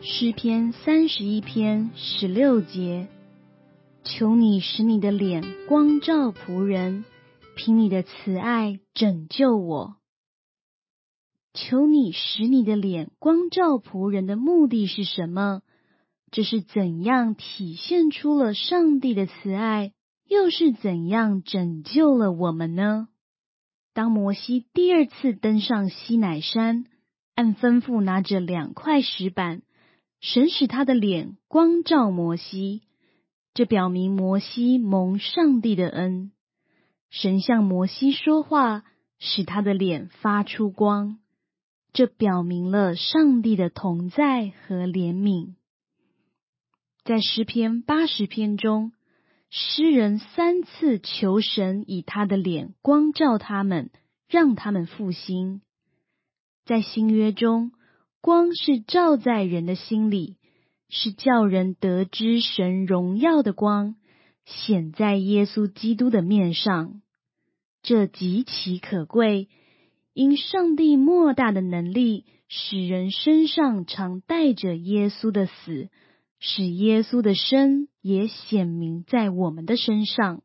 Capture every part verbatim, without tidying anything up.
诗篇三十一篇十六节，求你使你的脸光照仆人，凭你的慈爱拯救我。求你使你的脸光照仆人的目的是什么？这是怎样体现出了上帝的慈爱，又是怎样拯救了我们呢？当摩西第二次登上西乃山，按吩咐拿着两块石板，神使他的脸光照摩西，这表明摩西蒙上帝的恩。神向摩西说话，使他的脸发出光，这表明了上帝的同在和怜悯。在诗篇八十篇中，诗人三次求神以他的脸光照他们，让他们复兴。在新约中，光是照在人的心里，是叫人得知神荣耀的光，显在耶稣基督的面上。这极其可贵，因上帝莫大的能力，使人身上常带着耶稣的死，使耶稣的生也显明在我们的身上。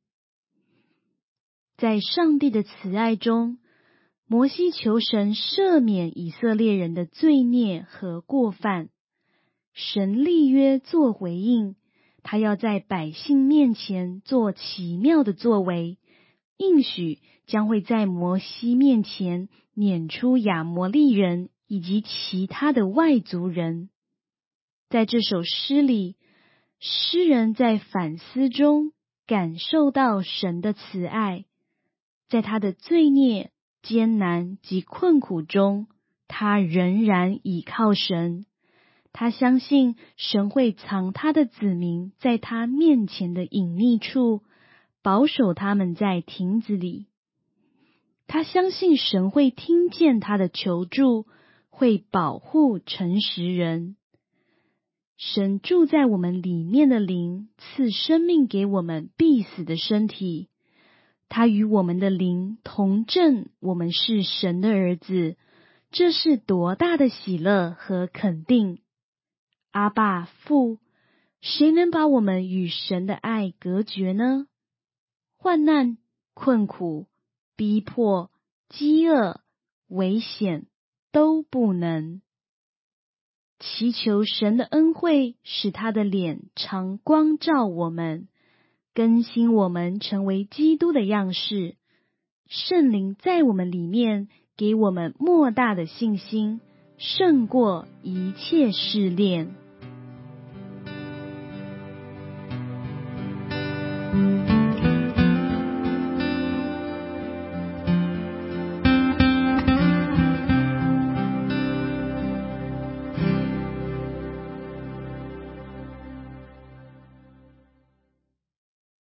在上帝的慈爱中，摩西求神赦免以色列人的罪孽和过犯，神立约做回应，他要在百姓面前做奇妙的作为，应许将会在摩西面前撵出亚摩利人以及其他的外族人。在这首诗里，诗人在反思中感受到神的慈爱，在他的罪孽、艰难及困苦中，他仍然倚靠神。他相信神会藏他的子民在他面前的隐秘处，保守他们在亭子里。他相信神会听见他的求助，会保护诚实人。神住在我们里面的灵，赐生命给我们必死的身体。他与我们的灵同证，我们是神的儿子，这是多大的喜乐和肯定！阿爸父，谁能把我们与神的爱隔绝呢？患难、困苦、逼迫、饥饿、危险都不能。祈求神的恩惠，使他的脸常光照我们，更新我们成为基督的样式。圣灵在我们里面，给我们莫大的信心，胜过一切试炼。